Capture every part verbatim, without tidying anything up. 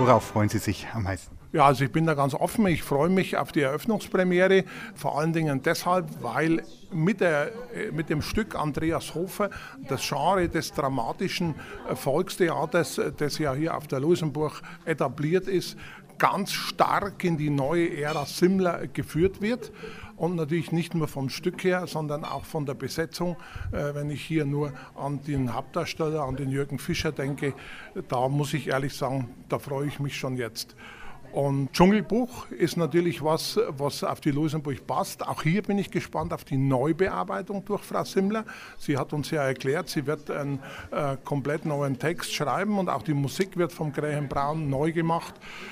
Worauf freuen Sie sich am meisten? Ja, also ich bin da ganz offen. Ich freue mich auf die Eröffnungspremiere, vor allen Dingen deshalb, weil mit, der, mit dem Stück Andreas Hofer das Genre des dramatischen Volkstheaters, das ja hier auf der Luisenburg etabliert ist, ganz stark in die neue Ära Simmler geführt wird. Und natürlich nicht nur vom Stück her, sondern auch von der Besetzung. Äh, wenn ich hier nur an den Hauptdarsteller, an den Jürgen Fischer denke, da muss ich ehrlich sagen, da freue ich mich schon jetzt. Und Dschungelbuch ist natürlich was, was auf die Luisenburg passt. Auch hier bin ich gespannt auf die Neubearbeitung durch Frau Simmler. Sie hat uns ja erklärt, sie wird einen äh, komplett neuen Text schreiben und auch die Musik wird vom Graham Brown neu gemacht.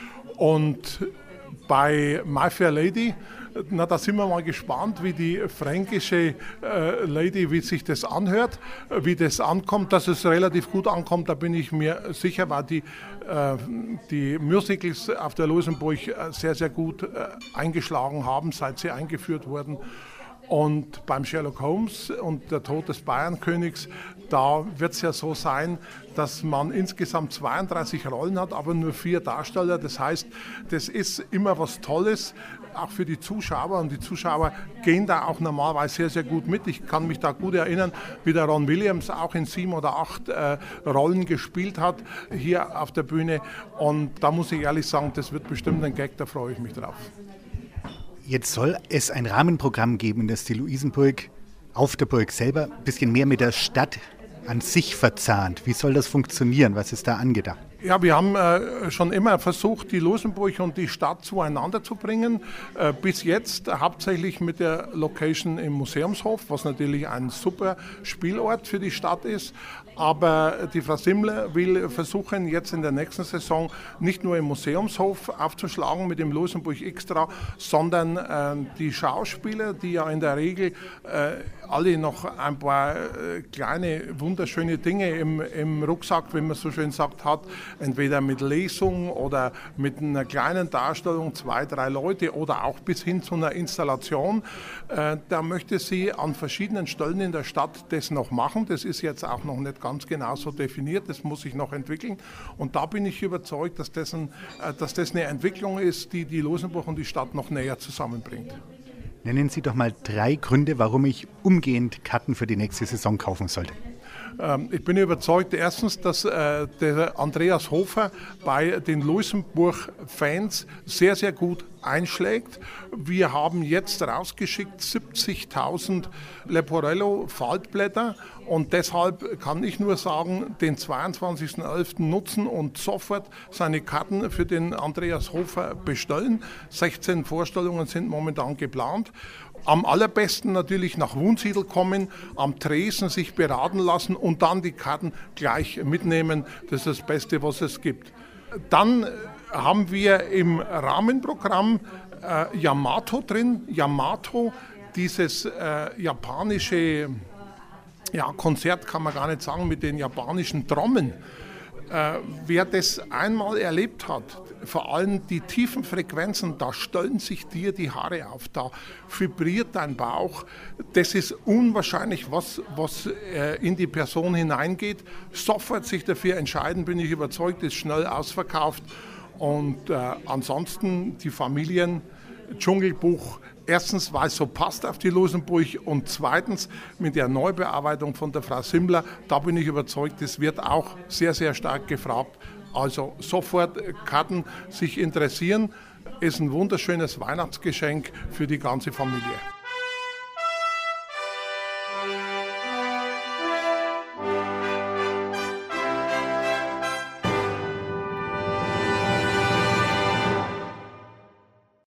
Und bei My Fair Lady, na, da sind wir mal gespannt, wie die fränkische äh, Lady, wie sich das anhört, wie das ankommt. Dass es relativ gut ankommt, da bin ich mir sicher, weil die, äh, die Musicals auf der Luisenburg sehr, sehr gut äh, eingeschlagen haben, seit sie eingeführt wurden. Und beim Sherlock Holmes und der Tod des Bayernkönigs, da wird es ja so sein, dass man insgesamt zweiunddreißig Rollen hat, aber nur vier Darsteller. Das heißt, das ist immer was Tolles, auch für die Zuschauer. Und die Zuschauer gehen da auch normalerweise sehr, sehr gut mit. Ich kann mich da gut erinnern, wie der Ron Williams auch in sieben oder acht äh, Rollen gespielt hat hier auf der Bühne. Und da muss ich ehrlich sagen, das wird bestimmt ein Gag, da freue ich mich drauf. Jetzt soll es ein Rahmenprogramm geben, das die Luisenburg auf der Burg selber ein bisschen mehr mit der Stadt an sich verzahnt. Wie soll das funktionieren? Was ist da angedacht? Ja, wir haben äh, schon immer versucht, die Luisenburg und die Stadt zueinander zu bringen. Äh, bis jetzt hauptsächlich mit der Location im Museumshof, was natürlich ein super Spielort für die Stadt ist. Aber die Frau Simmler will versuchen, jetzt in der nächsten Saison nicht nur im Museumshof aufzuschlagen mit dem Luisenburg Extra, sondern äh, die Schauspieler, die ja in der Regel äh, alle noch ein paar äh, kleine, wunderschöne Dinge im, im Rucksack, wie man so schön sagt, hat, entweder mit Lesung oder mit einer kleinen Darstellung, zwei, drei Leute oder auch bis hin zu einer Installation. Äh, da möchte sie an verschiedenen Stellen in der Stadt das noch machen. Das ist jetzt auch noch nicht ganz genau so definiert, das muss sich noch entwickeln. Und da bin ich überzeugt, dass das, ein, äh, dass das eine Entwicklung ist, die die Luisenburg und die Stadt noch näher zusammenbringt. Nennen Sie doch mal drei Gründe, warum ich umgehend Karten für die nächste Saison kaufen sollte. Ich bin überzeugt, erstens, dass äh, der Andreas Hofer bei den Luisenburg-Fans sehr, sehr gut einschlägt. Wir haben jetzt rausgeschickt siebzigtausend Leporello-Faltblätter und deshalb kann ich nur sagen, den zweiundzwanzigsten elften nutzen und sofort seine Karten für den Andreas Hofer bestellen. sechzehn Vorstellungen sind momentan geplant. Am allerbesten natürlich nach Wunsiedel kommen, am Tresen sich beraten lassen und dann die Karten gleich mitnehmen. Das ist das Beste, was es gibt. Dann haben wir im Rahmenprogramm äh, Yamato drin. Yamato, dieses äh, japanische ja, Konzert kann man gar nicht sagen, mit den japanischen Trommeln. Äh, wer das einmal erlebt hat, vor allem die tiefen Frequenzen, da stellen sich dir die Haare auf, da vibriert dein Bauch. Das ist unwahrscheinlich, was, was äh, in die Person hineingeht. Sofort sich dafür entscheiden, bin ich überzeugt, ist schnell ausverkauft. Und äh, ansonsten die Familien, Dschungelbuch, erstens, weil es so passt auf die Luisenburg und zweitens mit der Neubearbeitung von der Frau Simmler, da bin ich überzeugt, das wird auch sehr, sehr stark gefragt. Also sofort Karten sich interessieren, ist ein wunderschönes Weihnachtsgeschenk für die ganze Familie.